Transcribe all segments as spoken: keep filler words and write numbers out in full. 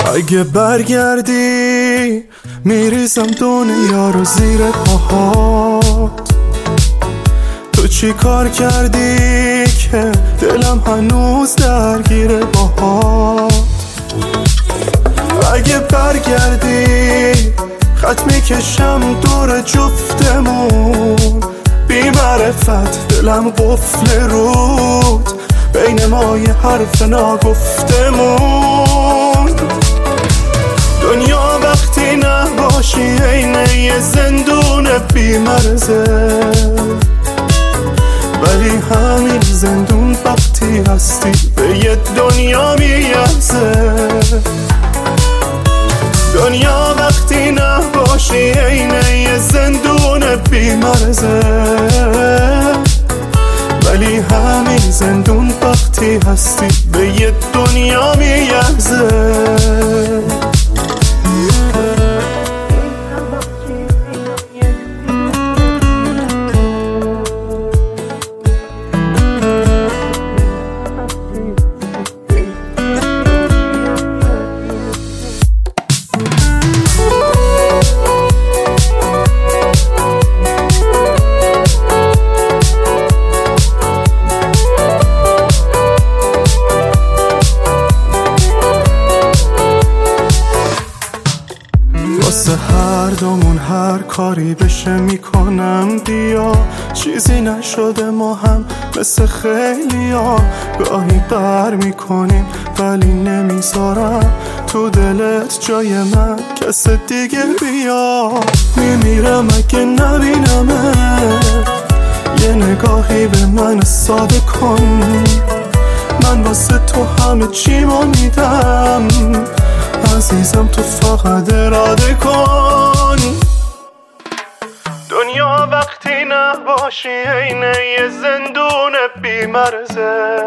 اگه برگردی میریزم دنیا رو زیر پاهات. تو چی کار کردی که دلم هنوز درگیر باهات؟ اگه برگردی خط میکشم دور جفتمون، بی معرفت دلم قفل رود، بین ما یه حرف نگفتمون. دنیا وقتی نباشی عینه یه زندون بی مرزه، ولی همین زندون وقتی هستی به یه دنیا میارزه. دنیا وقتی نباشی عینه یه زندون بی مرزه، ولی همین زندون وقتی هستی به یه دنیا میارزه. واسه هر دومون هر کاری بشه میکنم، بیا چیزی نشده ما هم مثل خیلی ها. گاهی قهر میکنیم ولی نمیذارم تو دلت جای من کس دیگه بیا. میمیرم اگه نبینمه، یه نگاهی به من ساده کن، من واسه تو همه چیمو میدم. عزیزم تو فقط اراده کن. دنیا وقتی نباشی عینه یه زندون بی مرزه،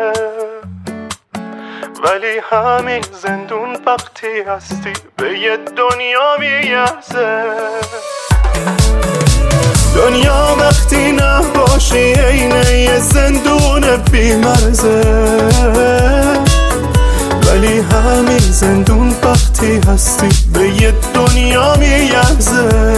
ولی همین زندون وقتی هستی به یه دنیا میارزه. دنیا وقتی نباشی عینه یه زندون بی مرزه، ولی همین زندون وقتی هستی به یه دنیا میارزه.